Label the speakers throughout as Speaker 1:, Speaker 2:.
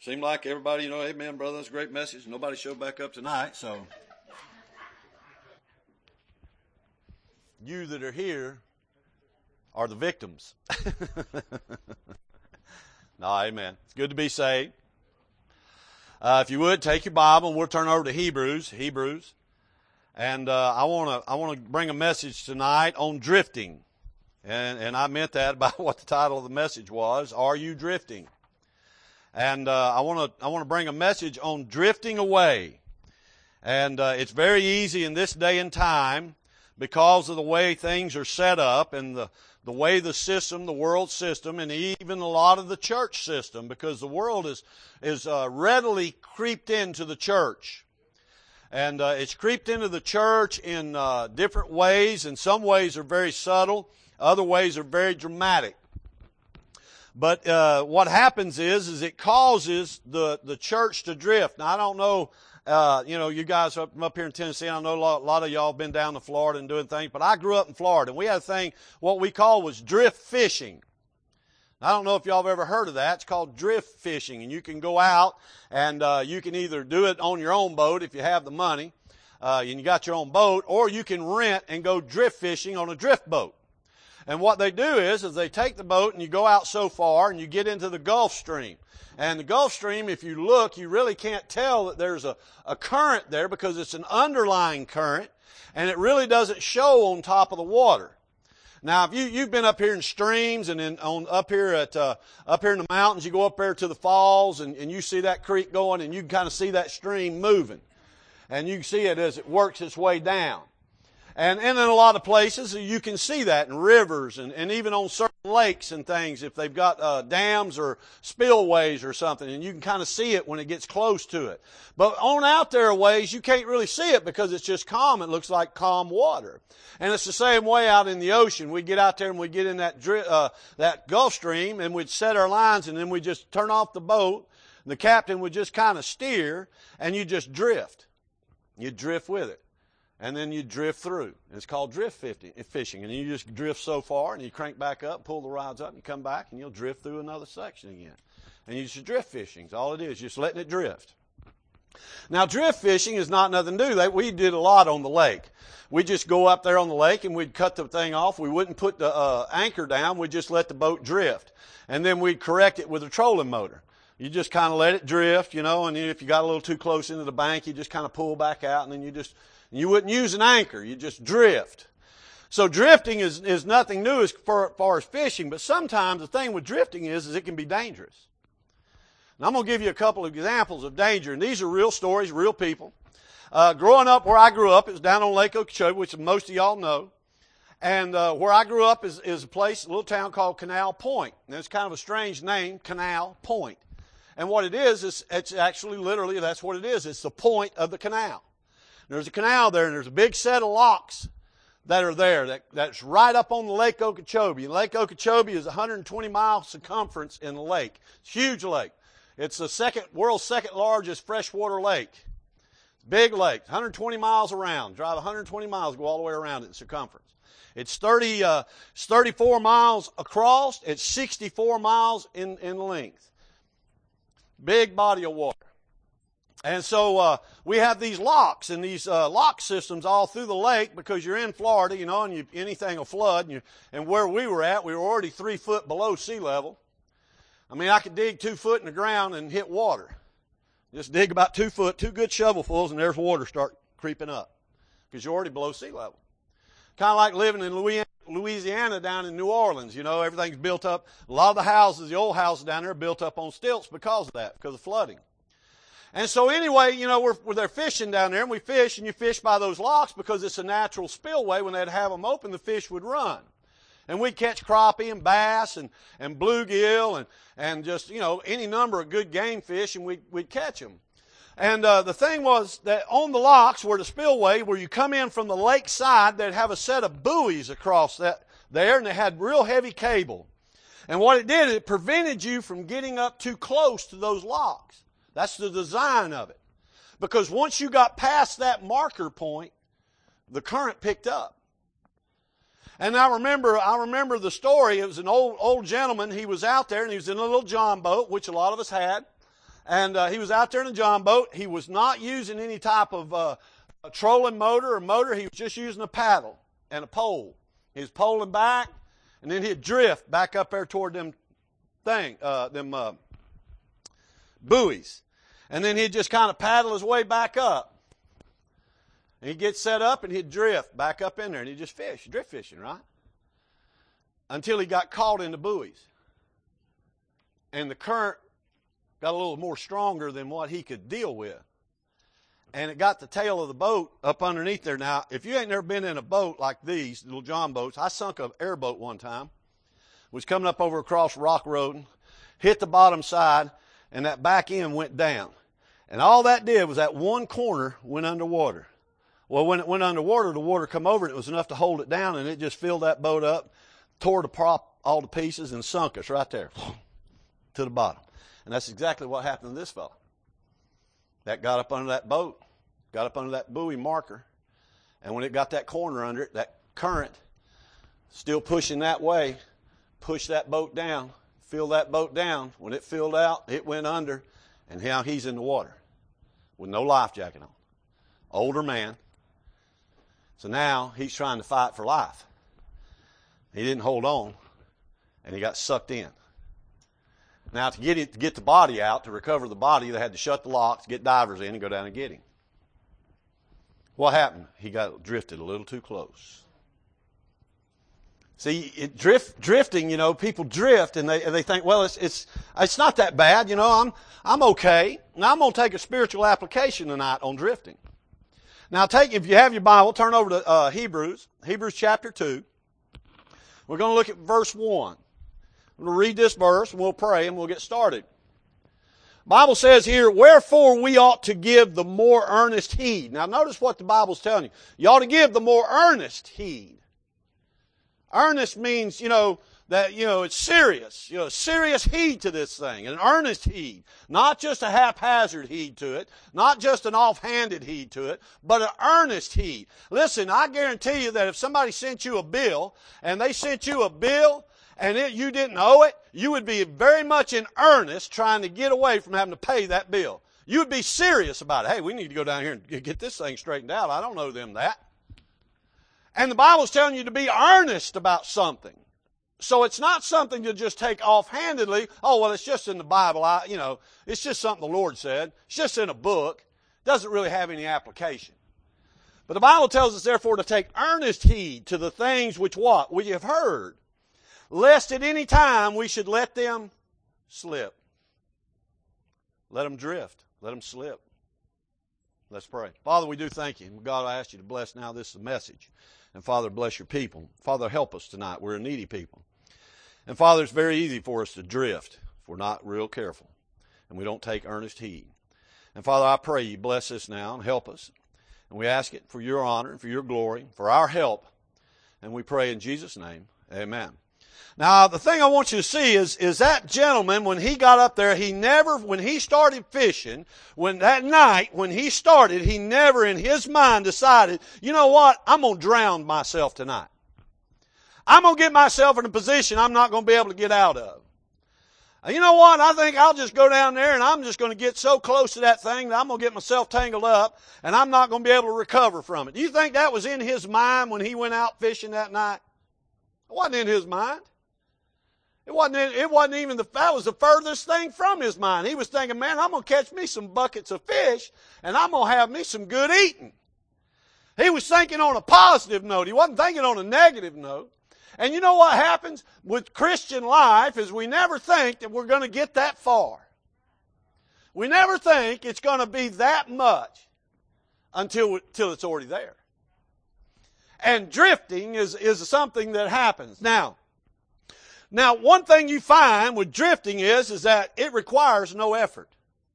Speaker 1: Seemed like everybody, amen, brother, that's a great message. Nobody showed back up tonight, so. You that are here are the victims. No, amen. It's good to be saved. If you would, take your Bible, and we'll turn over to Hebrews. And I want to bring a message tonight on drifting. And I meant that by what the title of the message was, Are You Drifting? And I want to bring a message on drifting away. And it's very easy in this day and time because of the way things are set up and the way the system, the world system, and even a lot of the church system, because the world is readily creeped into the church. And it's creeped into the church in different ways, and some ways are very subtle, other ways are very dramatic. But what happens is it causes the church to drift. Now, I don't know, you guys up here in Tennessee, I know a lot of y'all have been down to Florida and doing things, but I grew up in Florida, and we had a thing, what we call was drift fishing. I don't know if y'all have ever heard of that. It's called drift fishing, and you can go out, and you can either do it on your own boat if you have the money, and you got your own boat, or you can rent and go drift fishing on a drift boat. And what they do is they take the boat and you go out so far and you get into the Gulf Stream. And the Gulf Stream, if you look, you really can't tell that there's a current there because it's an underlying current and it really doesn't show on top of the water. Now, if you've been up here in streams and up here in the mountains, you go up there to the falls and you see that creek going and you can kind of see that stream moving. And you can see it as it works its way down. And in a lot of places, you can see that in rivers and even on certain lakes and things if they've got dams or spillways or something, and you can kind of see it when it gets close to it. But on out there ways, you can't really see it because it's just calm. It looks like calm water. And it's the same way out in the ocean. We get out there and we get in that Gulf Stream and we'd set our lines and then we just turn off the boat. The captain would just kind of steer and you just drift. You drift with it. And then you drift through. It's called drift fishing. And you just drift so far, and you crank back up, pull the rods up, and you come back, and you'll drift through another section again. And you just drift fishing. That's all it is, just letting it drift. Now, drift fishing is not nothing new. We did a lot on the lake. We'd just go up there on the lake, and we'd cut the thing off. We wouldn't put the anchor down. We'd just let the boat drift. And then we'd correct it with a trolling motor. You just kind of let it drift, and then if you got a little too close into the bank, you just kind of pull back out, and then you wouldn't use an anchor. You just drift. So drifting is nothing new as far as fishing, but sometimes the thing with drifting is it can be dangerous. Now, I'm going to give you a couple of examples of danger, and these are real stories, real people. Growing up where I grew up, it was down on Lake Okeechobee, which most of y'all know. And where I grew up is a place, a little town called Canal Point. And it's kind of a strange name, Canal Point. And what it is it's actually literally, that's what it is. It's the point of the canal. There's a canal there, and there's a big set of locks that are there that's right up on the Lake Okeechobee. And Lake Okeechobee is 120-mile circumference in the lake. It's a huge lake. It's the world's second largest freshwater lake. It's a big lake, 120 miles around. Drive 120 miles, go all the way around it in circumference. It's 34 miles across. It's 64 miles in length. Big body of water. And so we have these locks and these lock systems all through the lake because you're in Florida, and anything will flood. And where we were at, we were already 3 foot below sea level. I mean, I could dig 2 foot in the ground and hit water. Just dig about 2 foot, 2 good shovelfuls, and there's water start creeping up because you're already below sea level. Kind of like living in Louisiana down in New Orleans. Everything's built up. A lot of the houses, the old houses down there, are built up on stilts because of that, because of flooding. And so anyway, we're there fishing down there, and we fish, and you fish by those locks because it's a natural spillway. When they'd have them open, the fish would run. And we'd catch crappie and bass and bluegill and just, any number of good game fish, and we'd catch them. And the thing was that on the locks were the spillway where you come in from the lake side, they'd have a set of buoys across that there, and they had real heavy cable. And what it did, it prevented you from getting up too close to those locks. That's the design of it. Because once you got past that marker point, the current picked up. And I remember the story. It was an old gentleman. He was out there and he was in a little John boat, which a lot of us had. And he was out there in a John boat. He was not using any type of a trolling motor or motor. He was just using a paddle and a pole. He was poling back, and then he'd drift back up there toward them buoys. And then he'd just kind of paddle his way back up. And he'd get set up and he'd drift back up in there, and he'd just fish, drift fishing, right? Until he got caught in the buoys. And the current got a little more stronger than what he could deal with. And it got the tail of the boat up underneath there. Now, if you ain't never been in a boat like these, little John boats, I sunk an airboat one time. Was coming up over across Rock Road, hit the bottom side, and that back end went down. And all that did was that one corner went underwater. Well, when it went underwater, the water come over, and it was enough to hold it down, and it just filled that boat up, tore the prop all to pieces, and sunk us right there to the bottom. And that's exactly what happened to this fellow. That got up under that boat, got up under that buoy marker, and when it got that corner under it, that current still pushing that way, pushed that boat down, filled that boat down. When it filled out, it went under, and now he's in the water with no life jacket on. Older man. So now he's trying to fight for life. He didn't hold on, and he got sucked in. Now, to get the body out, to recover the body, they had to shut the locks, get divers in, and go down and get him. What happened? He got drifted a little too close. See, drifting, you know, people drift, and they think, well, it's not that bad, you know, I'm okay. Now, I'm going to take a spiritual application tonight on drifting. Now, if you have your Bible, turn over to Hebrews chapter 2. We're going to look at verse 1. I'm going to read this verse, and we'll pray, and we'll get started. The Bible says here, wherefore we ought to give the more earnest heed. Now notice what the Bible's telling you. You ought to give the more earnest heed. Earnest means, it's serious. Serious heed to this thing. An earnest heed. Not just a haphazard heed to it. Not just an offhanded heed to it. But an earnest heed. Listen, I guarantee you that if somebody sent you a bill, and they sent you a bill, and you didn't owe it, you would be very much in earnest trying to get away from having to pay that bill. You would be serious about it. Hey, we need to go down here and get this thing straightened out. I don't owe them that. And the Bible's telling you to be earnest about something. So it's not something to just take offhandedly. Oh, well, it's just in the Bible. It's just something the Lord said. It's just in a book. It doesn't really have any application. But the Bible tells us, therefore, to take earnest heed to the things which what? We have heard. Lest at any time we should let them slip. Let them drift. Let them slip. Let's pray. Father, we do thank you. God, I ask you to bless now this message. And Father, bless your people. Father, help us tonight. We're a needy people. And Father, it's very easy for us to drift if we're not real careful and we don't take earnest heed. And Father, I pray you bless us now and help us. And we ask it for your honor and for your glory, for our help. And we pray in Jesus' name, amen. Now, the thing I want you to see is that gentleman, when he got up there, when he started fishing, that night, when he started, he never in his mind decided, you know what, I'm going to drown myself tonight. I'm going to get myself in a position I'm not going to be able to get out of. You know what, I think I'll just go down there and I'm just going to get so close to that thing that I'm going to get myself tangled up and I'm not going to be able to recover from it. Do you think that was in his mind when he went out fishing that night? It wasn't in his mind. It wasn't even that was the furthest thing from his mind. He was thinking, man, I'm going to catch me some buckets of fish and I'm going to have me some good eating. He was thinking on a positive note. He wasn't thinking on a negative note. And you know what happens with Christian life is we never think that we're going to get that far. We never think it's going to be that much until it's already there. And drifting is something that happens. Now, one thing you find with drifting is that it requires no effort.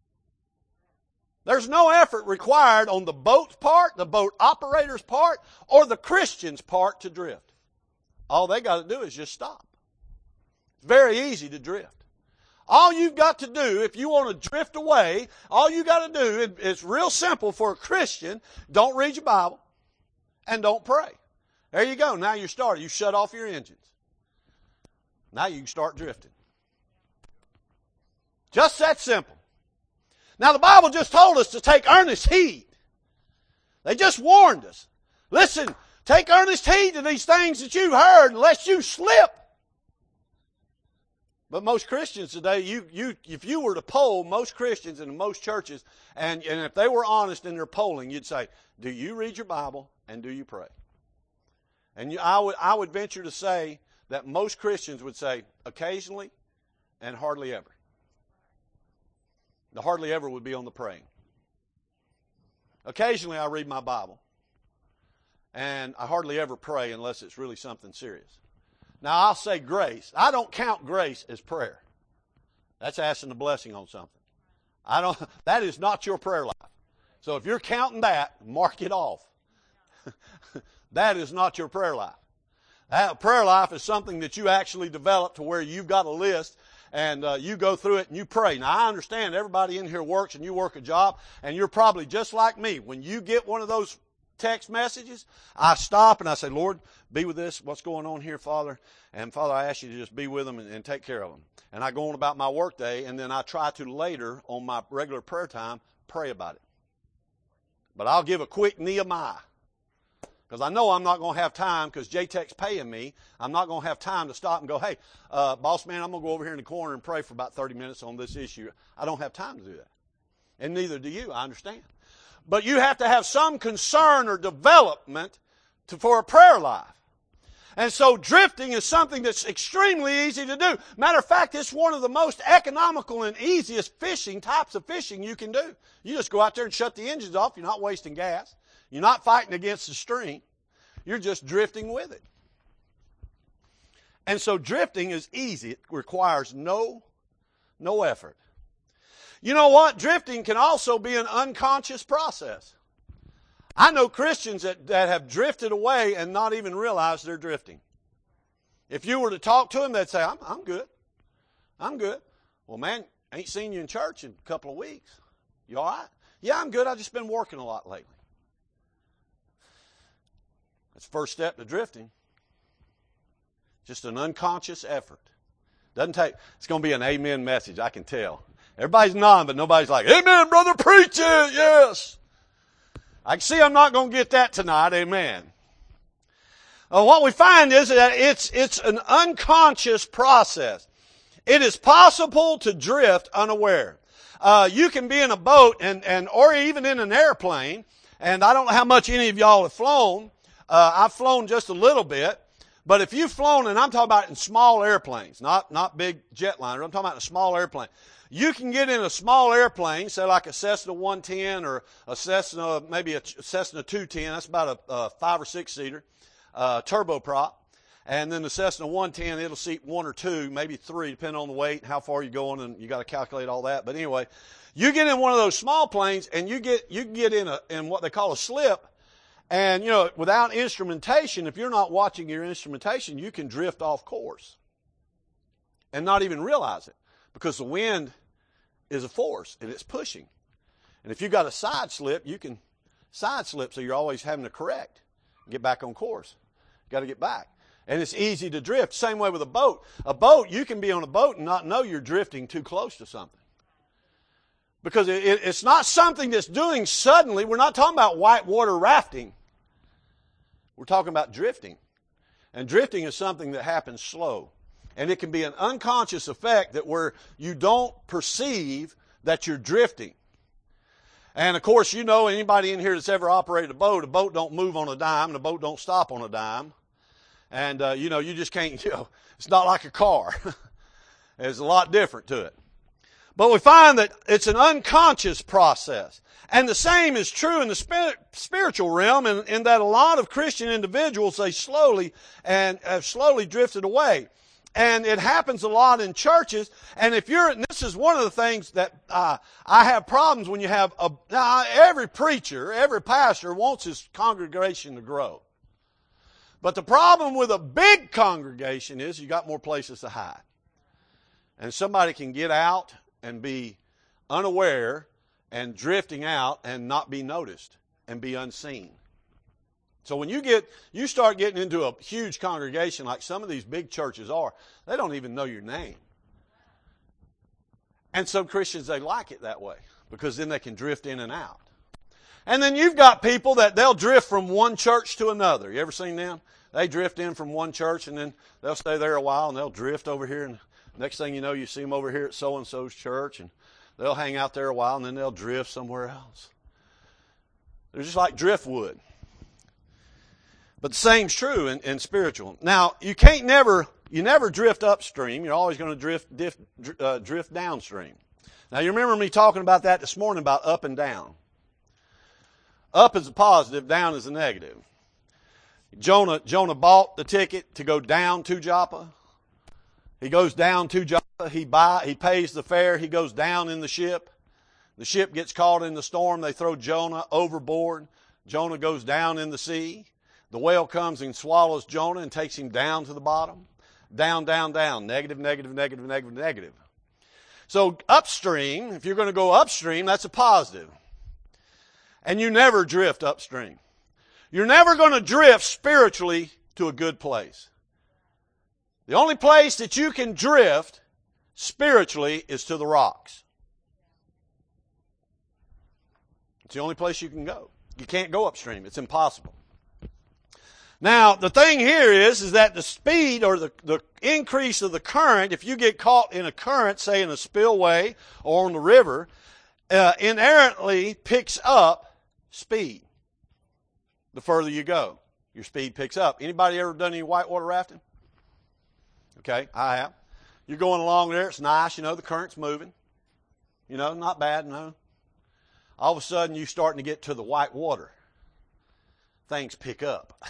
Speaker 1: There's no effort required on the boat's part, the boat operator's part, or the Christian's part to drift. All they got to do is just stop. It's very easy to drift. All you've got to do, if you want to drift away, all you got to do, it's real simple for a Christian, don't read your Bible and don't pray. There you go. Now you're started. You shut off your engines. Now you can start drifting. Just that simple. Now the Bible just told us to take earnest heed. They just warned us. Listen, take earnest heed to these things that you've heard, lest you slip. But most Christians today, if you were to poll most Christians in most churches, and if they were honest in their polling, you'd say, do you read your Bible and do you pray? And I would venture to say that most Christians would say occasionally and hardly ever. The hardly ever would be on the praying. Occasionally I read my Bible, and I hardly ever pray unless it's really something serious. Now I'll say grace. I don't count grace as prayer. That's asking a blessing on something. That is not your prayer life. So if you're counting that, mark it off. That is not your prayer life. Prayer life is something that you actually develop to where you've got a list and you go through it and you pray. Now, I understand everybody in here works and you work a job, and you're probably just like me. When you get one of those text messages, I stop and I say, Lord, be with this. What's going on here, Father? And Father, I ask you to just be with them and take care of them. And I go on about my work day, and then I try to later on my regular prayer time pray about it. But I'll give a quick Nehemiah. Because I know I'm not going to have time, because JTech's paying me. I'm not going to have time to stop and go, hey, boss man, I'm going to go over here in the corner and pray for about 30 minutes on this issue. I don't have time to do that. And neither do you, I understand. But you have to have some concern or development for a prayer life. And so drifting is something that's extremely easy to do. Matter of fact, it's one of the most economical and easiest types of fishing you can do. You just go out there and shut the engines off. You're not wasting gas. You're not fighting against the stream. You're just drifting with it. And so drifting is easy. It requires no effort. You know what? Drifting can also be an unconscious process. I know Christians that have drifted away and not even realize they're drifting. If you were to talk to them, they'd say, I'm good. I'm good. Well, man, I ain't seen you in church in a couple of weeks. You all right? Yeah, I'm good. I've just been working a lot lately. That's the first step to drifting. Just an unconscious effort. It's going to be an amen message, I can tell. Everybody's nodding, but nobody's like, amen, brother, preach it, yes. I can see I'm not going to get that tonight, amen. What we find is that it's an unconscious process. It is possible to drift unaware. You can be in a boat or even in an airplane, and I don't know how much any of y'all have flown. I've flown just a little bit. But if you've flown, and I'm talking about in small airplanes, not big jetliners, I'm talking about a small airplane. You can get in a small airplane, say like a Cessna 110 or maybe a Cessna 210. That's about a 5 or 6 seater, turboprop. And then the Cessna 110, it'll seat 1 or 2, maybe 3, depending on the weight and how far you're going, and you got to calculate all that. But anyway, you get in one of those small planes, and you can get in what they call a slip. And, without instrumentation, if you're not watching your instrumentation, you can drift off course and not even realize it, because the wind is a force and it's pushing. And if you've got a side slip, you can side slip, so you're always having to correct, get back on course. You've got to get back. And it's easy to drift. Same way with a boat. A boat, you can be on a boat and not know you're drifting too close to something. Because it's not something that's doing suddenly. We're not talking about whitewater rafting. We're talking about drifting. And drifting is something that happens slow. And it can be an unconscious effect that where you don't perceive that you're drifting. And of course, anybody in here that's ever operated a boat don't move on a dime, and a boat don't stop on a dime. And, you just can't, it's not like a car. There's a lot different to it. But we find that it's an unconscious process. And the same is true in the spiritual realm, in that a lot of Christian individuals, they slowly have slowly drifted away. And it happens a lot in churches. And this is one of the things that I have problems when you have every preacher, every pastor wants his congregation to grow. But the problem with a big congregation is you got more places to hide. And somebody can get out and be unaware and drifting out and not be noticed and be unseen. So when you start getting into a huge congregation like some of these big churches are, they don't even know your name. And some Christians, they like it that way because then they can drift in and out. And then you've got people that they'll drift from one church to another. You ever seen them? They drift in from one church and then they'll stay there a while and they'll drift over here. And next thing you know, you see them over here at so-and-so's church and they'll hang out there a while and then they'll drift somewhere else. They're just like driftwood. But the same's true in spiritual. Now, you never drift upstream. You're always going to drift downstream. Now, you remember me talking about that this morning about up and down. Up is a positive, down is a negative. Jonah bought the ticket to go down to Joppa. He goes down to Joppa. He pays the fare. He goes down in the ship. The ship gets caught in the storm. They throw Jonah overboard. Jonah goes down in the sea. The whale comes and swallows Jonah and takes him down to the bottom. Down, down, down. Negative, negative, negative, negative, negative. So upstream, if you're going to go upstream, that's a positive. And you never drift upstream. You're never going to drift spiritually to a good place. The only place that you can drift spiritually is to the rocks. It's the only place you can go. You can't go upstream. It's impossible. Now, the thing here is that the speed or the increase of the current, if you get caught in a current, say in a spillway or on the river, inherently picks up speed. The further you go, your speed picks up. Anybody ever done any whitewater rafting? Okay, I have. You're going along there, it's nice, the current's moving. Not bad, no. All of a sudden, you're starting to get to the white water. Things pick up.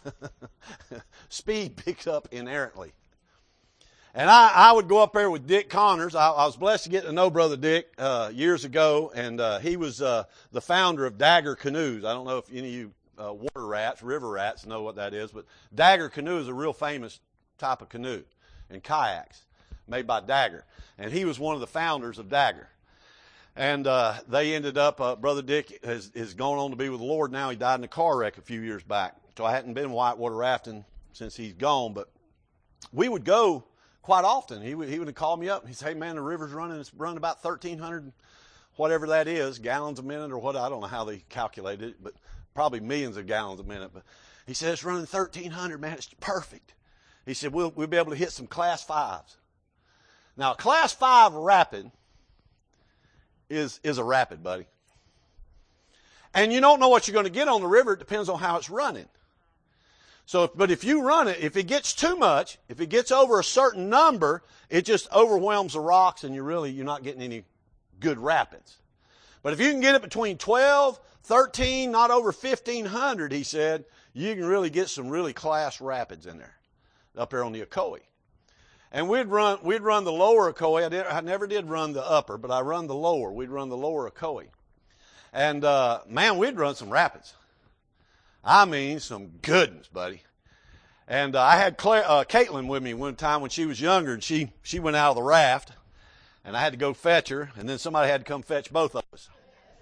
Speaker 1: Speed picks up inherently. And I would go up there with Dick Connors. I was blessed to get to know Brother Dick years ago, and he was the founder of Dagger Canoes. I don't know if any of you water rats, river rats know what that is, but Dagger Canoe is a real famous type of canoe and kayaks made by Dagger. And he was one of the founders of Dagger. And they ended up, Brother Dick has gone on to be with the Lord now. He died in a car wreck a few years back. So I hadn't been whitewater rafting since he's gone, but we would go quite often. He would call me up and he'd say, hey man, the river's running. It's running about 1,300, whatever that is, gallons a minute or what. I don't know how they calculated it, but probably millions of gallons a minute. But he said, it's running 1,300, man. It's perfect. He said, we'll be able to hit some class 5s. Now, a class 5 rapid is a rapid, buddy. And you don't know what you're going to get on the river. It depends on how it's running. But if you run it, if it gets too much, if it gets over a certain number, it just overwhelms the rocks and you're not getting any good rapids. But if you can get it between 12, 13, not over 1,500, he said, you can really get some really class rapids in there, up there on the Ocoee. And we'd run the lower Ocoee. I never did run the upper, but I run the lower. We'd run the lower Ocoee. And, man, we'd run some rapids. I mean, some goodness, buddy. And I had Caitlin with me one time when she was younger, and she went out of the raft, and I had to go fetch her, and then somebody had to come fetch both of us.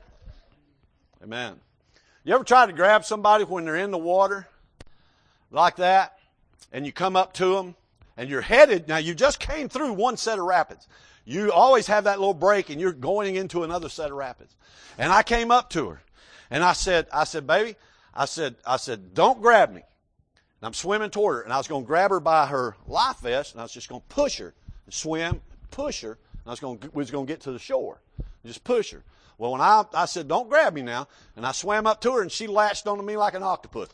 Speaker 1: Amen. You ever try to grab somebody when they're in the water like that, and you come up to them, and you're headed, now you just came through one set of rapids. You always have that little break, and you're going into another set of rapids. And I came up to her, and I said, baby, I said, don't grab me. And I'm swimming toward her, and I was going to grab her by her life vest, and I was just going to push her, swim, push her, and we was going to get to the shore. Just push her. Well, when I said, don't grab me now, and I swam up to her, and she latched onto me like an octopus.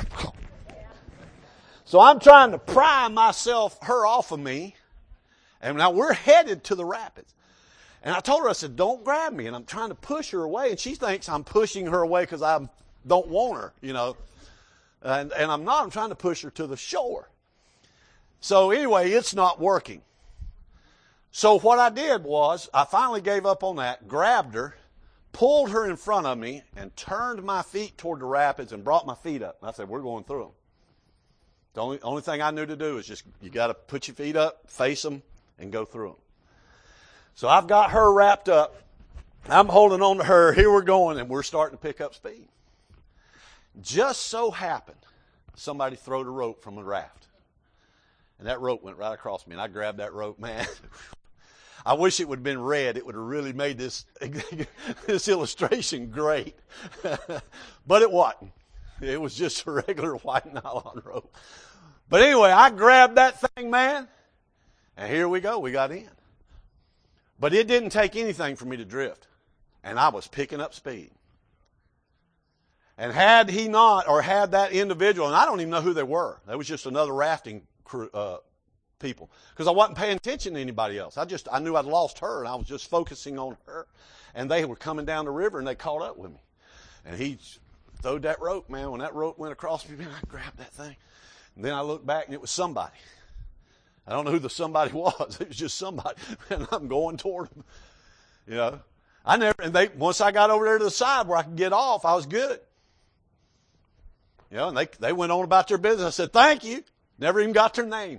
Speaker 1: So I'm trying to pry her off of me, and now we're headed to the rapids. And I told her, I said, don't grab me, and I'm trying to push her away, and she thinks I'm pushing her away because I don't want her, And I'm not. I'm trying to push her to the shore. So anyway, it's not working. So what I did was I finally gave up on that, grabbed her, pulled her in front of me, and turned my feet toward the rapids and brought my feet up. And I said, we're going through them. The only thing I knew to do is just, you got to put your feet up, face them, and go through them. So I've got her wrapped up. I'm holding on to her. Here we're going, and we're starting to pick up speed. Just so happened, somebody throwed a rope from a raft. And that rope went right across me, and I grabbed that rope, man. I wish it would have been red. It would have really made this this illustration great. But it wasn't. It was just a regular white nylon rope. But anyway, I grabbed that thing, man, and here we go. We got in. But it didn't take anything for me to drift. And I was picking up speed. And had he not, or had that individual, and I don't even know who they were. They was just another rafting crew, people. Because I wasn't paying attention to anybody else. I knew I'd lost her, and I was just focusing on her. And they were coming down the river, and they caught up with me. And he throwed that rope, man. When that rope went across me, man, I grabbed that thing. And then I looked back, and it was somebody. I don't know who the somebody was. It was just somebody. And I'm going toward them. You know. Once I got over there to the side where I could get off, I was good. You know, and they went on about their business. I said, thank you. Never even got their name.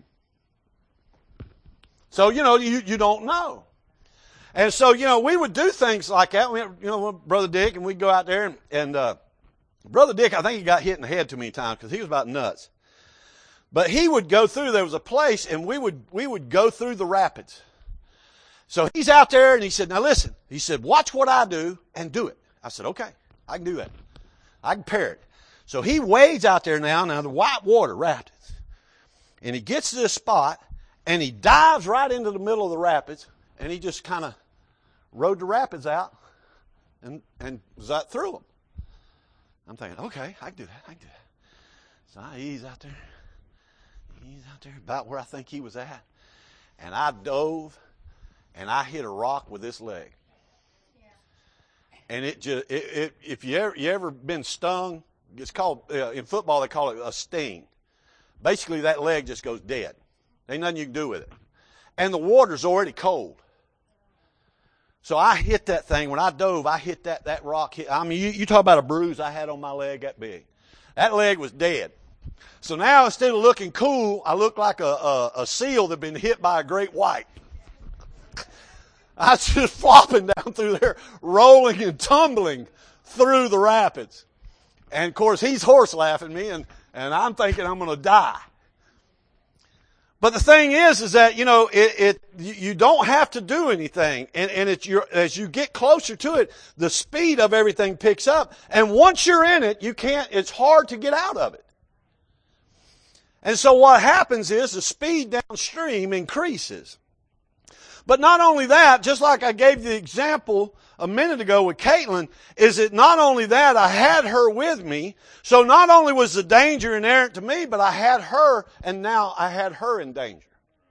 Speaker 1: So, you know, you don't know. And so, you know, we would do things like that. We, you know, Brother Dick, and we'd go out there, and Brother Dick, I think he got hit in the head too many times because he was about nuts. But he would go through, there was a place, and we would go through the rapids. So he's out there, and he said, now listen. He said, watch what I do and do it. I said, okay, I can do that. I can pair it. So he wades out there now the white water rapids. And he gets to this spot, and he dives right into the middle of the rapids, and he just kind of rode the rapids out and was out through them. I'm thinking, okay, I can do that. So I ease out there. About where I think he was at. And I dove, and I hit a rock with this leg. Yeah. And if you ever been stung, it's called, in football they call it a sting. Basically that leg just goes dead. Ain't nothing you can do with it. And the water's already cold. So I hit that thing. When I dove, I hit that rock. I mean, you talk about a bruise I had on my leg that big. That leg was dead. So now instead of looking cool, I look like a seal that had been hit by a great white. I was just flopping down through there, rolling and tumbling through the rapids. And of course he's horse laughing me, and I'm thinking I'm going to die. But the thing is that, you know, you don't have to do anything. And as you get closer to it, the speed of everything picks up. And once you're in it, it's hard to get out of it. And so what happens is the speed downstream increases. But not only that, just like I gave the example a minute ago with Caitlin, is it not only that, I had her with me. So not only was the danger inherent to me, but I had her, and now I had her in danger.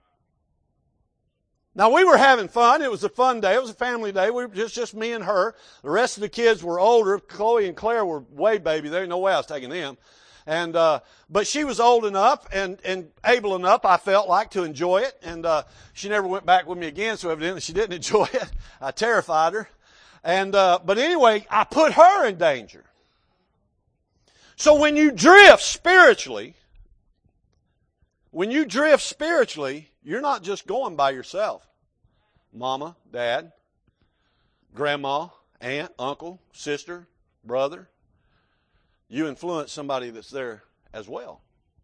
Speaker 1: Now we were having fun. It was a fun day. It was a family day. We were just me and her. The rest of the kids were older. Chloe and Claire were way baby. There ain't no way I was taking them. And, but she was old enough and able enough, I felt like, to enjoy it. And, she never went back with me again, so evidently she didn't enjoy it. I terrified her. And, but anyway, I put her in danger. So when you drift spiritually, you're not just going by yourself. Mama, dad, grandma, aunt, uncle, sister, brother. You influence somebody that's there as well.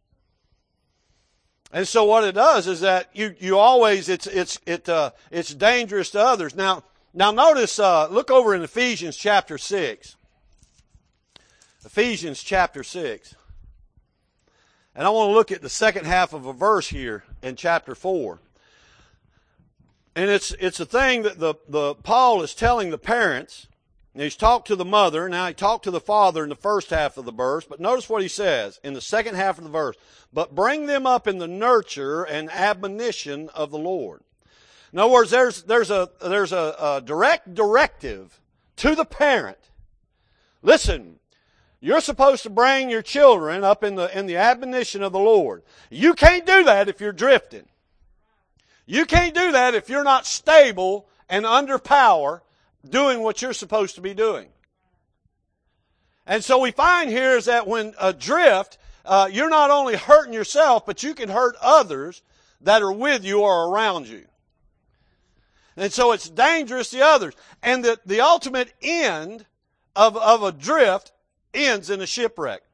Speaker 1: And so what it does is that you always, it's dangerous to others. Now notice, look over in Ephesians chapter 6. Ephesians chapter 6. And I want to look at the second half of a verse here in chapter 4. And it's a thing that the Paul is telling the parents. And he's talked to the mother. Now he talked to the father in the first half of the verse. But notice what he says in the second half of the verse. But bring them up in the nurture and admonition of the Lord. In other words, there's a direct directive to the parent. Listen, you're supposed to bring your children up in the admonition of the Lord. You can't do that if you're drifting. You can't do that if you're not stable and under power, doing what you're supposed to be doing. And so we find here is that when adrift, you're not only hurting yourself, but you can hurt others that are with you or around you. And so it's dangerous to others. And the ultimate end of a drift ends in a shipwreck.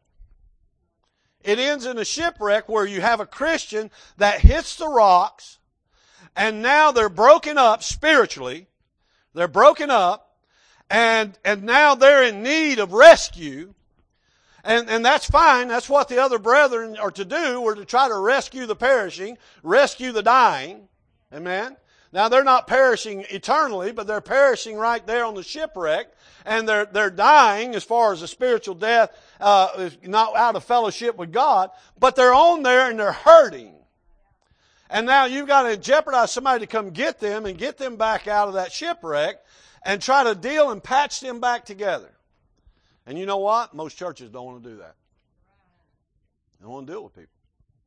Speaker 1: It ends in a shipwreck where you have a Christian that hits the rocks and now they're broken up spiritually. They're broken up, and now they're in need of rescue. And that's fine. That's what the other brethren are to do. We're to try to rescue the perishing, rescue the dying. Amen? Now, they're not perishing eternally, but they're perishing right there on the shipwreck. And they're dying as far as a spiritual death, is not out of fellowship with God. But they're on there and they're hurting. And now you've got to jeopardize somebody to come get them and get them back out of that shipwreck and try to deal and patch them back together. And you know what? Most churches don't want to do that. They don't want to deal with people.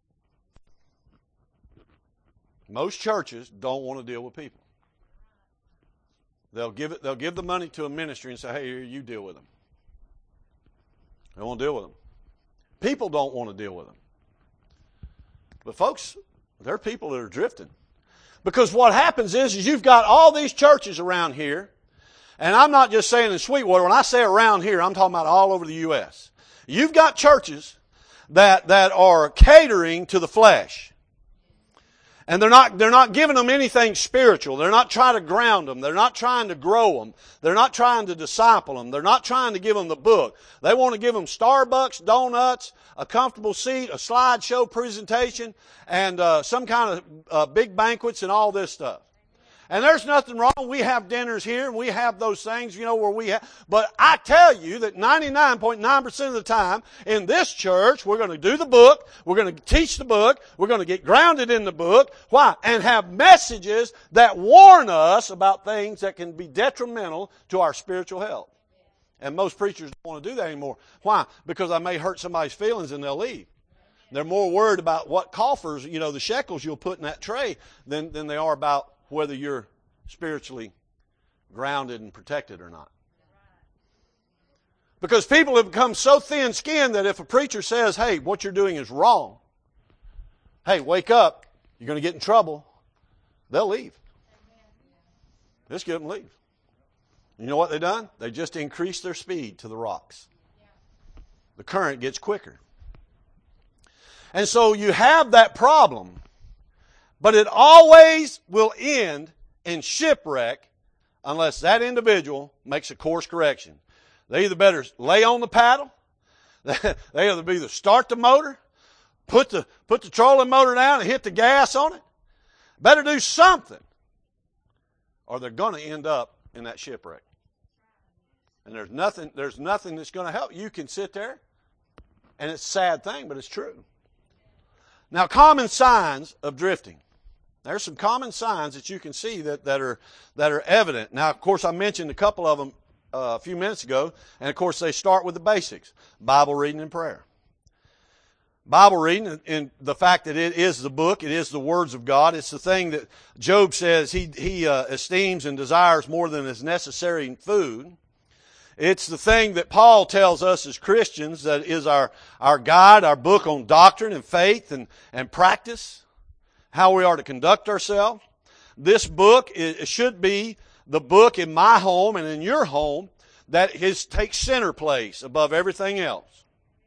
Speaker 1: Most churches don't want to deal with people. They'll give the money to a ministry and say, hey, here, you deal with them. They won't deal with them. People don't want to deal with them. But folks, there are people that are drifting. Because what happens is you've got all these churches around here, and I'm not just saying in Sweetwater. When I say around here, I'm talking about all over the U.S. You've got churches that are catering to the flesh. And they're not giving them anything spiritual. They're not trying to ground them. They're not trying to grow them. They're not trying to disciple them. They're not trying to give them the book. They want to give them Starbucks, donuts, a comfortable seat, a slideshow presentation, and some kind of big banquets and all this stuff. And there's nothing wrong. We have dinners here and we have those things, where we have. But I tell you that 99.9% of the time in this church, we're going to do the book. We're going to teach the book. We're going to get grounded in the book. Why? And have messages that warn us about things that can be detrimental to our spiritual health. And most preachers don't want to do that anymore. Why? Because I may hurt somebody's feelings and they'll leave. They're more worried about what coffers, the shekels you'll put in that tray than they are about whether you're spiritually grounded and protected or not. Because people have become so thin-skinned that if a preacher says, hey, what you're doing is wrong, hey, wake up, you're going to get in trouble, they'll leave. Just get them to leave. You know what they've done? They just increased their speed to the rocks. The current gets quicker. And so you have that problem. But it always will end in shipwreck unless that individual makes a course correction. They either better lay on the paddle, they either start the motor, put the trolling motor down and hit the gas on it. Better do something, or they're going to end up in that shipwreck. And there's nothing that's going to help. You can sit there, and it's a sad thing, but it's true. Now, common signs of drifting. There's some common signs that you can see that are evident. Now, of course, I mentioned a couple of them a few minutes ago, and of course, they start with the basics: Bible reading and prayer. Bible reading, and the fact that it is the book, it is the words of God. It's the thing that Job says he esteems and desires more than is necessary in food. It's the thing that Paul tells us as Christians that is our guide, our book on doctrine and faith and practice. How we are to conduct ourselves. This book should be the book in my home and in your home that takes center place above everything else.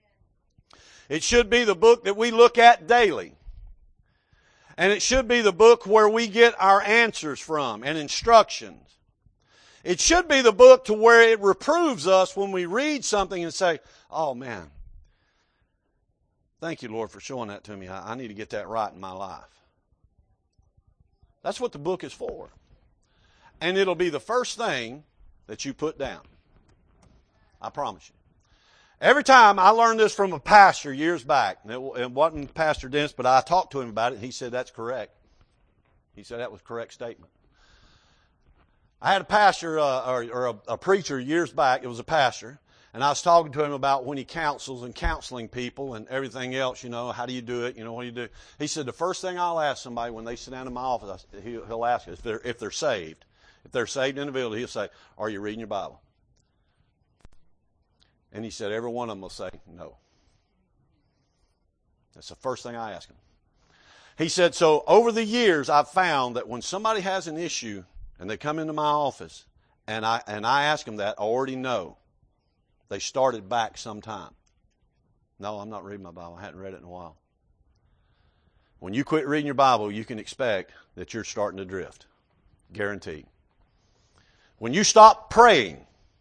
Speaker 1: It should be the book that we look at daily. And it should be the book where we get our answers from and instructions. It should be the book to where it reproves us when we read something and say, oh man, thank you, Lord, for showing that to me. I need to get that right in my life. That's what the book is for. And it'll be the first thing that you put down. I promise you. Every time I learned this from a pastor years back, and it wasn't Pastor Dennis, but I talked to him about it, and he said that's correct. He said that was a correct statement. I had a pastor or a preacher years back. It was a pastor. And I was talking to him about when he counsels and counseling people and everything else, how do you do it? What do you do? He said, the first thing I'll ask somebody when they sit down in my office, he'll ask us if they're saved. If they're saved in the building, he'll say, are you reading your Bible? And he said, every one of them will say, no. That's the first thing I ask them. He said, so over the years, I've found that when somebody has an issue and they come into my office and I ask them that, I already know. They started back sometime. No, I'm not reading my Bible. I hadn't read it in a while. when you quit reading your Bible, you can expect that you're starting to drift. Guaranteed. When you stop praying,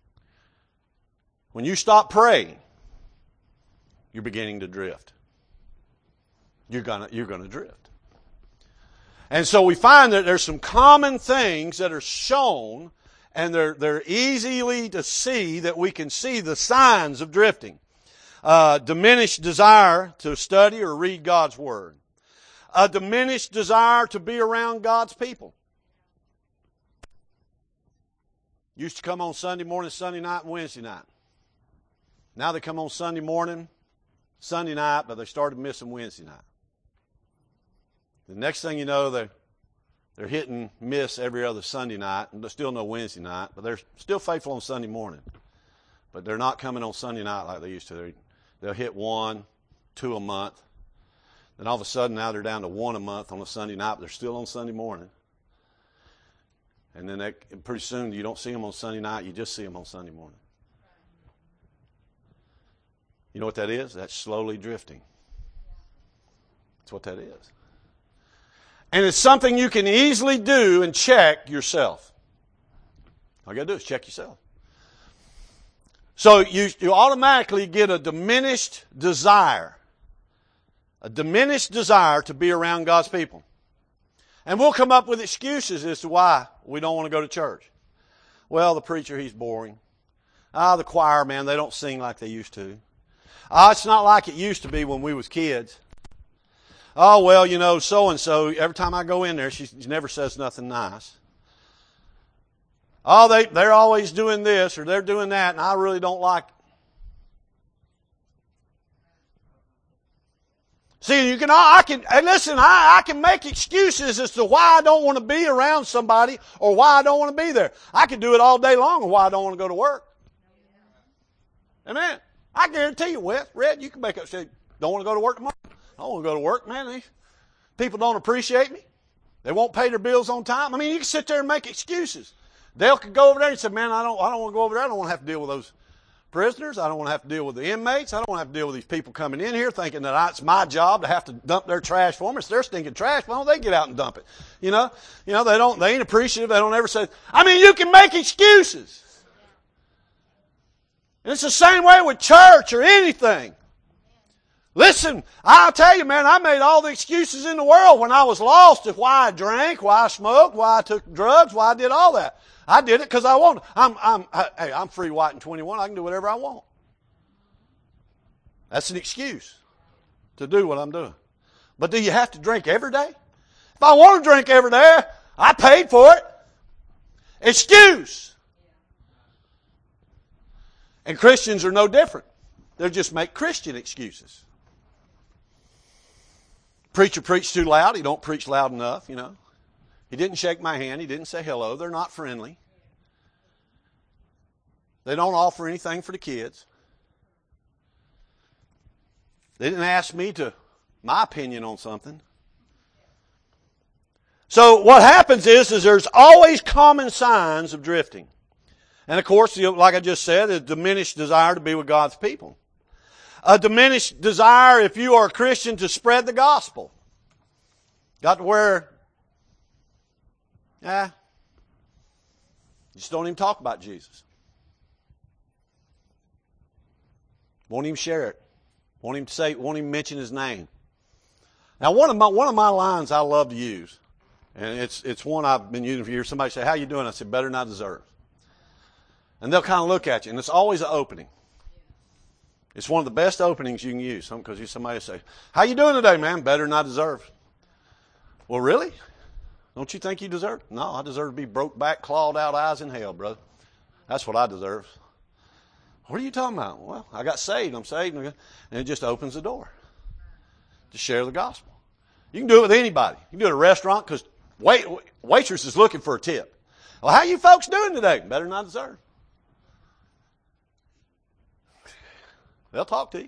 Speaker 1: you're beginning to drift. You're gonna drift. And so we find that there's some common things that are shown, and they're easily to see, that we can see the signs of drifting. Diminished desire to study or read God's Word. A diminished desire to be around God's people. Used to come on Sunday morning, Sunday night, and Wednesday night. Now they come on Sunday morning, Sunday night, but they started missing Wednesday night. The next thing you know, they're hitting miss every other Sunday night, and there's still no Wednesday night, but they're still faithful on Sunday morning. But they're not coming on Sunday night like they used to. They'll hit 1, 2 a month. Then all of a sudden now they're down to 1 a month on a Sunday night, but they're still on Sunday morning. And then pretty soon you don't see them on Sunday night, you just see them on Sunday morning. You know what that is? That's slowly drifting. That's what that is. And it's something you can easily do and check yourself. All you got to do is check yourself. So you automatically get a diminished desire. A diminished desire to be around God's people. And we'll come up with excuses as to why we don't want to go to church. Well, the preacher, he's boring. The choir, man, they don't sing like they used to. It's not like it used to be when we was kids. Oh, well, you know, so-and-so, every time I go in there, she never says nothing nice. Oh, they're always doing this or they're doing that, and I really don't like it. See, I can make excuses as to why I don't want to be around somebody or why I don't want to be there. I can do it all day long on why I don't want to go to work. Amen. I guarantee you, Red, you can make up say, don't want to go to work tomorrow. I don't want to go to work, man. People don't appreciate me. They won't pay their bills on time. I mean, you can sit there and make excuses. Dale could go over there and say, man, I don't want to go over there. I don't want to have to deal with those prisoners. I don't want to have to deal with the inmates. I don't want to have to deal with these people coming in here thinking that it's my job to have to dump their trash for them. It's their stinking trash. Why don't they get out and dump it? You know, they ain't appreciative. They don't ever say, I mean, you can make excuses. And it's the same way with church or anything. Listen, I'll tell you, man, I made all the excuses in the world when I was lost of why I drank, why I smoked, why I took drugs, why I did all that. I did it because I wanted. I'm free, white, and 21. I can do whatever I want. That's an excuse to do what I'm doing. But do you have to drink every day? If I want to drink every day, I paid for it. Excuse. And Christians are no different. They'll just make Christian excuses. Preacher preached too loud. He don't preach loud enough, you know. He didn't shake my hand. He didn't say hello. They're not friendly. They don't offer anything for the kids. They didn't ask me my opinion on something. So what happens is there's always common signs of drifting. And of course, like I just said, a diminished desire to be with God's people. A diminished desire, if you are a Christian, to spread the gospel. Got to where, you just don't even talk about Jesus. Won't even share it. Won't even mention His name. Now, one of my lines I love to use, and it's one I've been using for years. Somebody say, "How you doing?" I say, "Better than I deserve." And they'll kind of look at you, and it's always an opening. It's one of the best openings you can use, because somebody will say, "How you doing today, man?" "Better than I deserve." Well, really? Don't you think you deserve it? No, I deserve to be broke back, clawed out eyes in hell, brother. That's what I deserve. What are you talking about? Well, I got saved. I'm saved. And it just opens the door to share the gospel. You can do it with anybody. You can do it at a restaurant because waitress is looking for a tip. Well, how you folks doing today? Better than I deserve. They'll talk to you.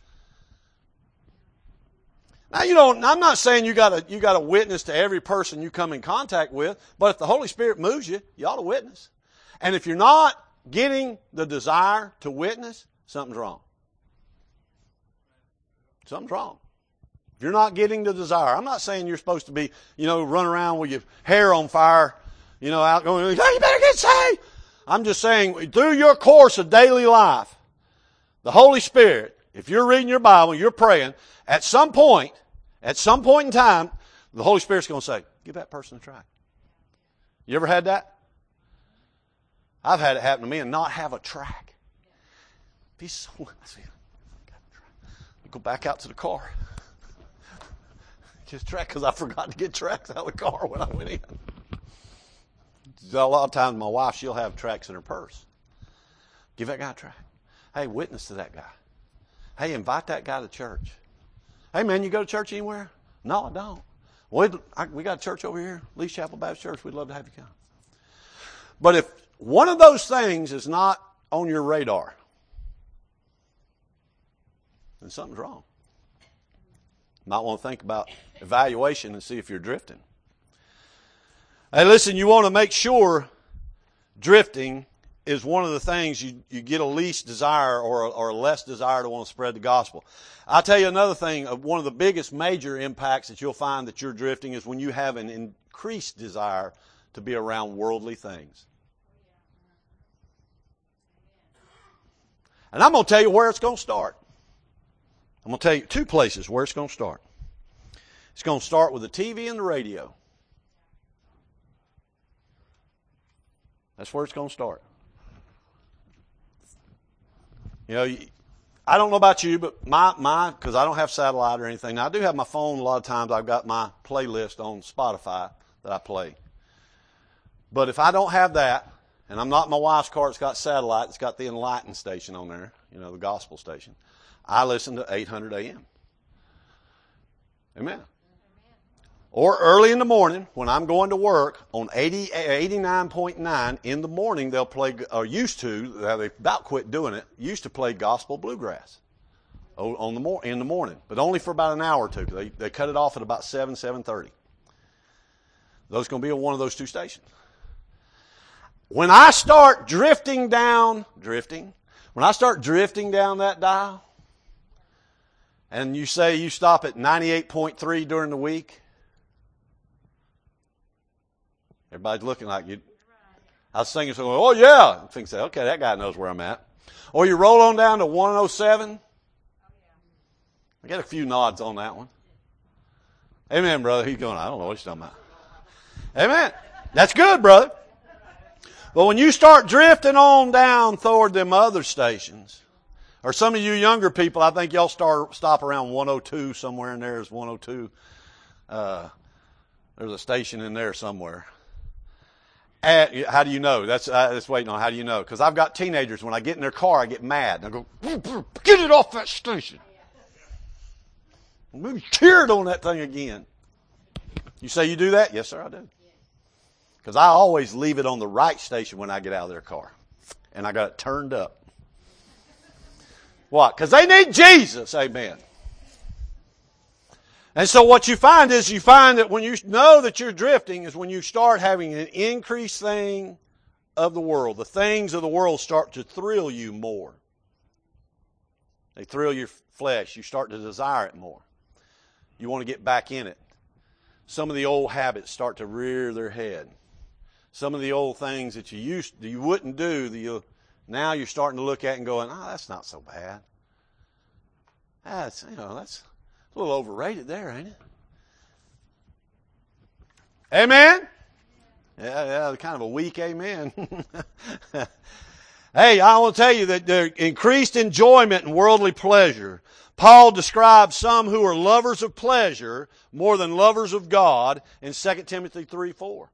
Speaker 1: Now, I'm not saying you got to witness to every person you come in contact with, but if the Holy Spirit moves you, you ought to witness. And if you're not getting the desire to witness, something's wrong. Something's wrong. If you're not getting the desire, I'm not saying you're supposed to be, run around with your hair on fire, out going, oh, you better get saved. I'm just saying, through your course of daily life, the Holy Spirit, if you're reading your Bible, you're praying, at some point in time, the Holy Spirit's going to say, give that person a try. You ever had that? I've had it happen to me and not have a track. Be so, go back out to the car. Just track, because I forgot to get tracks out of the car when I went in. A lot of times my wife, she'll have tracks in her purse. Give that guy a track. Hey, witness to that guy. Hey, invite that guy to church. Hey, man, you go to church anywhere? No, I don't. We got a church over here, Lee's Chapel Baptist Church. We'd love to have you come. But if one of those things is not on your radar, then something's wrong. Might want to think about evaluation and see if you're drifting. Hey, listen, you want to make sure drifting is one of the things you get a least desire or a less desire to want to spread the gospel. I'll tell you another thing. One of the biggest major impacts that you'll find that you're drifting is when you have an increased desire to be around worldly things. And I'm going to tell you where it's going to start. I'm going to tell you two places where it's going to start. It's going to start with the TV and the radio. That's where it's going to start. I don't know about you, but my because I don't have satellite or anything. Now, I do have my phone. A lot of times I've got my playlist on Spotify that I play. But if I don't have that, and I'm not in my wife's car, it's got satellite, it's got the Enlighten station on there, the gospel station, I listen to 800 AM. Amen. Or early in the morning, when I'm going to work, on 89.9 in the morning, they'll play, or used to, they've about quit doing it, used to play gospel bluegrass in the morning, but only for about an hour or two. They cut it off at about 7:30. Those going to be on one of those two stations. When I start drifting down that dial, and you say you stop at 98.3 during the week, everybody's looking like you. I was thinking, oh yeah. I think, okay, that guy knows where I'm at. Or you roll on down to 107. I got a few nods on that one. Amen, brother. He's going, I don't know what you're talking about. Amen. That's good, brother. But when you start drifting on down toward them other stations, or some of you younger people, I think y'all stop around 102 somewhere in there is 102. There's a station in there somewhere. How do you know? That's waiting on. How do you know? Because I've got teenagers. When I get in their car, I get mad. And I go, get it off that station. We cheered on that thing again. You say you do that? Yes, sir, I do. Because I always leave it on the right station when I get out of their car. And I got it turned up. What? Because they need Jesus. Amen. And so what you find that when you know that you're drifting is when you start having an increased thing of the world. The things of the world start to thrill you more. They thrill your flesh. You start to desire it more. You want to get back in it. Some of the old habits start to rear their head. Some of the old things that you wouldn't do, now you're starting to look at and going, that's not so bad. That's a little overrated there, ain't it? Amen? Yeah, kind of a weak amen. Hey, I want to tell you that the increased enjoyment and worldly pleasure. Paul describes some who are lovers of pleasure more than lovers of God in 2 Timothy 3:4.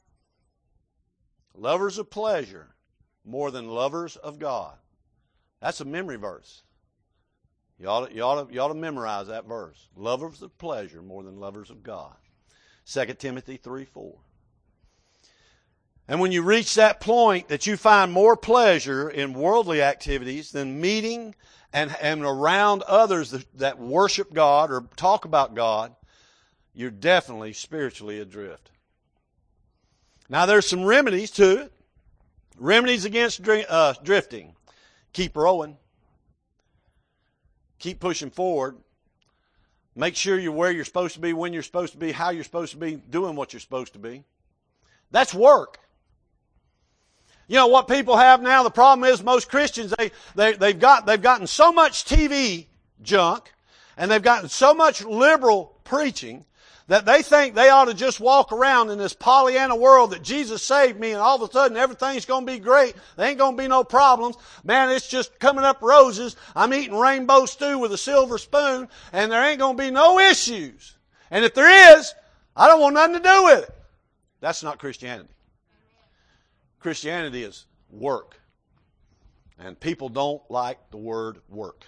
Speaker 1: Lovers of pleasure more than lovers of God. That's a memory verse. You ought to memorize that verse. Lovers of pleasure more than lovers of God. 2 Timothy 3:4. And when you reach that point that you find more pleasure in worldly activities than meeting and around others that worship God or talk about God, you're definitely spiritually adrift. Now there's some remedies to it. Remedies against drifting. Keep rowing. Keep pushing forward. Make sure you're where you're supposed to be, when you're supposed to be, how you're supposed to be, doing what you're supposed to be. That's work. You know what people have now? The problem is most Christians, they've gotten so much TV junk, and they've gotten so much liberal preaching, that they think they ought to just walk around in this Pollyanna world that Jesus saved me and all of a sudden everything's going to be great. There ain't going to be no problems. Man, it's just coming up roses. I'm eating rainbow stew with a silver spoon and there ain't going to be no issues. And if there is, I don't want nothing to do with it. That's not Christianity. Christianity is work. And people don't like the word work.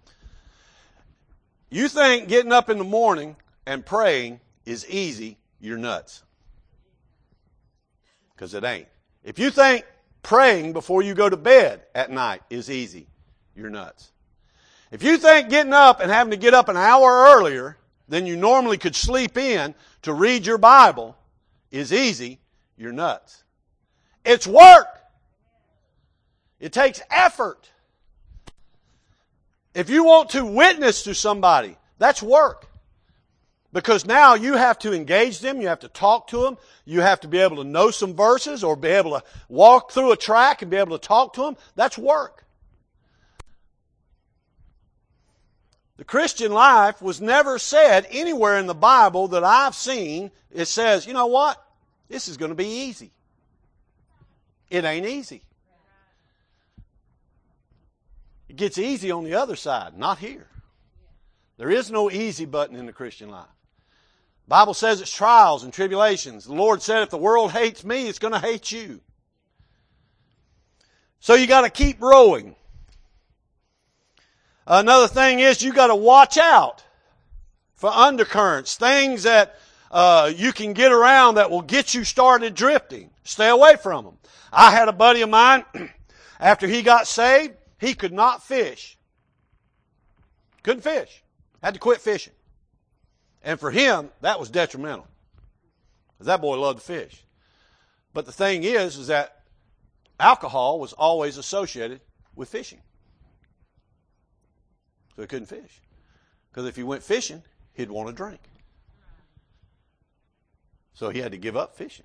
Speaker 1: You think getting up in the morning and praying is easy, you're nuts. Because it ain't. If you think praying before you go to bed at night is easy, you're nuts. If you think getting up and having to get up an hour earlier than you normally could sleep in to read your Bible is easy, you're nuts. It's work. It takes effort. If you want to witness to somebody, that's work. Because now you have to engage them, you have to talk to them, you have to be able to know some verses or be able to walk through a track and be able to talk to them. That's work. The Christian life was never said anywhere in the Bible that I've seen. It says, you know what? This is going to be easy. It ain't easy. It gets easy on the other side, not here. There is no easy button in the Christian life. The Bible says it's trials and tribulations. The Lord said if the world hates me, it's going to hate you. So you got to keep rowing. Another thing is you got to watch out for undercurrents, things that you can get around that will get you started drifting. Stay away from them. I had a buddy of mine, after he got saved, he could not fish. Couldn't fish. Had to quit fishing. And for him, that was detrimental. Because that boy loved to fish. But the thing is that alcohol was always associated with fishing. So he couldn't fish. Because if he went fishing, he'd want to drink. So he had to give up fishing.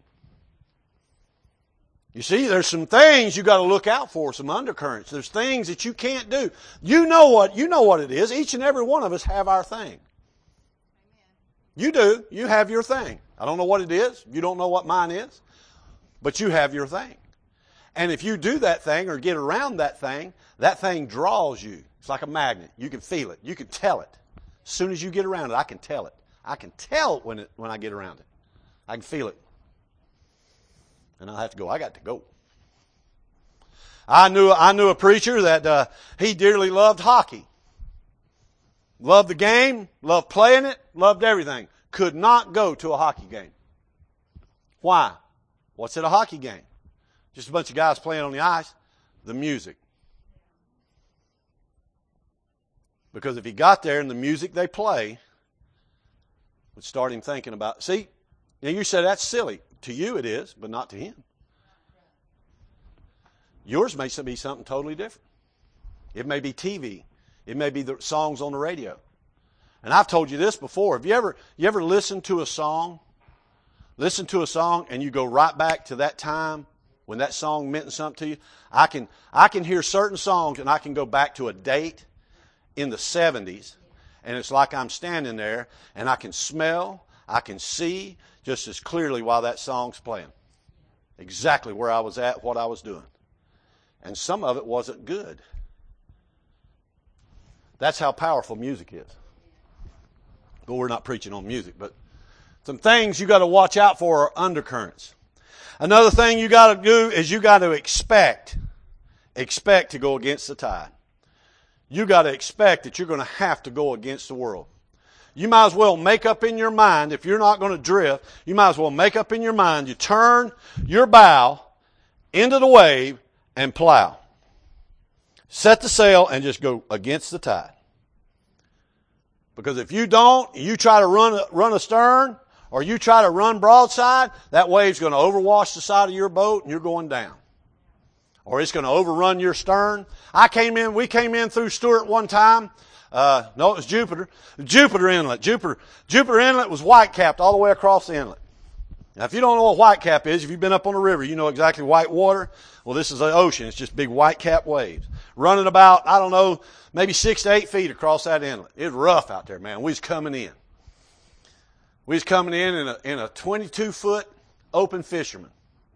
Speaker 1: You see, there's some things you got to look out for, some undercurrents. There's things that you can't do. You know what it is. Each and every one of us have our thing. You do. You have your thing. I don't know what it is. You don't know what mine is. But you have your thing. And if you do that thing or get around that thing draws you. It's like a magnet. You can feel it. You can tell it. As soon as you get around it, I can tell it. I can tell when I get around it. I can feel it. And I'll have to go. I got to go. I knew a preacher that he dearly loved hockey. Loved the game, loved playing it, loved everything. Could not go to a hockey game. Why? What's at a hockey game? Just a bunch of guys playing on the ice. The music. Because if he got there and the music they play would start him thinking about, see, now you say that's silly. To you it is, but not to him. Yours may be something totally different. It may be TV. It may be the songs on the radio. And I've told you this before. Have you ever listened to a song? Listen to a song and you go right back to that time when that song meant something to you? I can hear certain songs and I can go back to a date in the 70s and it's like I'm standing there and I can smell, I can see just as clearly while that song's playing. Exactly where I was at, what I was doing. And some of it wasn't good. That's how powerful music is. Well, we're not preaching on music, but some things you got to watch out for are undercurrents. Another thing you got to do is you got to expect to go against the tide. You got to expect that you're going to have to go against the world. You might as well make up in your mind, if you're not going to drift, you might as well make up in your mind, you turn your bow into the wave and plow. Set the sail and just go against the tide. Because if you don't, you try to run astern, or you try to run broadside, that wave's going to overwash the side of your boat and you're going down. Or it's going to overrun your stern. We came in through Stewart one time. No, it was Jupiter. Jupiter Inlet. Jupiter Inlet was white-capped all the way across the inlet. Now, if you don't know what white-cap is, if you've been up on a river, you know exactly white water. Well, this is the ocean. It's just big white-capped waves. Running about, I don't know, maybe 6 to 8 feet across that inlet. It was rough out there, man. We was coming in. We was coming in a 22-foot open fisherman.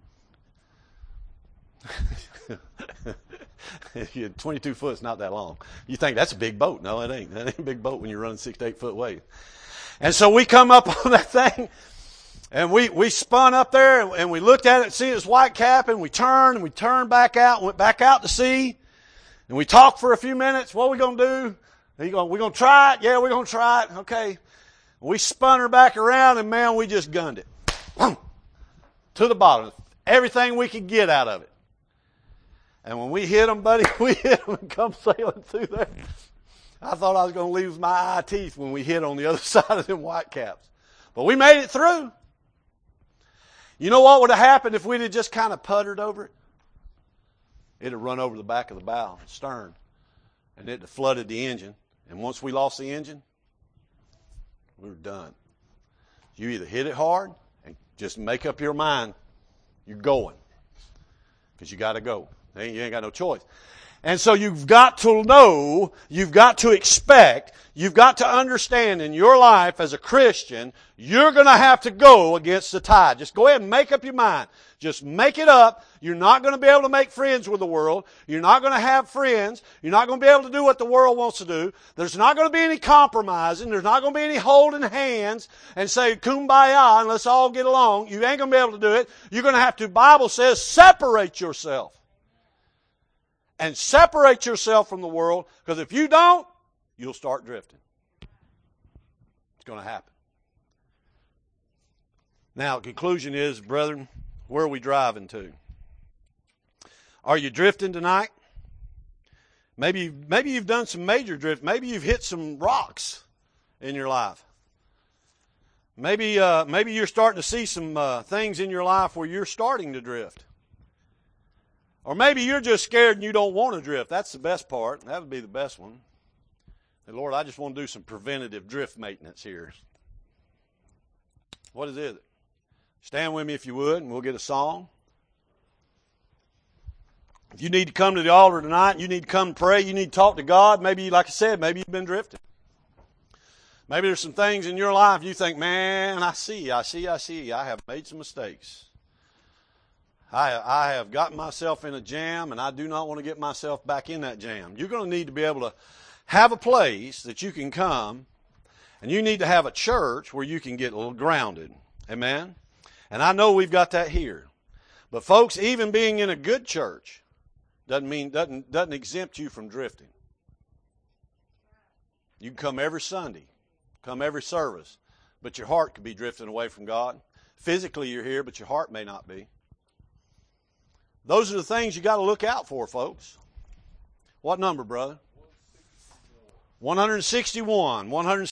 Speaker 1: 22 foot is not that long. You think that's a big boat. No, it ain't. That ain't a big boat when you're running 6 to 8 foot waves. And so we come up on that thing, and we spun up there, and we looked at it, see it was white cap, and we turned back out, went back out to sea, and we talked for a few minutes. What are we going to do? We're going to try it? Yeah, we're going to try it. Okay. We spun her back around, and man, we just gunned it. To the bottom. Everything we could get out of it. And when we hit them, buddy, we hit them and come sailing through there. I thought I was going to lose my eye teeth when we hit on the other side of them white caps. But we made it through. You know what would have happened if we'd have just kind of puttered over it? It'd have run over the back of the bow, stern, and it'd have flooded the engine. And once we lost the engine, we were done. You either hit it hard and just make up your mind you're going, because you got to go. You ain't got no choice. And so you've got to know, you've got to expect, you've got to understand in your life as a Christian, you're going to have to go against the tide. Just go ahead and make up your mind. Just make it up. You're not going to be able to make friends with the world. You're not going to have friends. You're not going to be able to do what the world wants to do. There's not going to be any compromising. There's not going to be any holding hands and say kumbaya and let's all get along. You ain't going to be able to do it. You're going to have to, Bible says, separate yourself. And separate yourself from the world, because if you don't, you'll start drifting. It's going to happen. Now, the conclusion is, brethren, where are we driving to? Are you drifting tonight? Maybe you've done some major drift. Maybe you've hit some rocks in your life. Maybe you're starting to see some things in your life where you're starting to drift. Or maybe you're just scared and you don't want to drift. That's the best part. That would be the best one. And Lord, I just want to do some preventative drift maintenance here. What is it? Stand with me if you would, and we'll get a song. If you need to come to the altar tonight, you need to come and pray, you need to talk to God. Maybe, like I said, maybe you've been drifting. Maybe there's some things in your life you think, man, I see. I have made some mistakes. I have gotten myself in a jam, and I do not want to get myself back in that jam. You're going to need to be able to have a place that you can come, and you need to have a church where you can get a little grounded. Amen? And I know we've got that here. But folks, even being in a good church doesn't exempt you from drifting. You can come every Sunday, come every service, but your heart could be drifting away from God. Physically you're here, but your heart may not be. Those are the things you got to look out for, folks. What number, brother? 161. 161.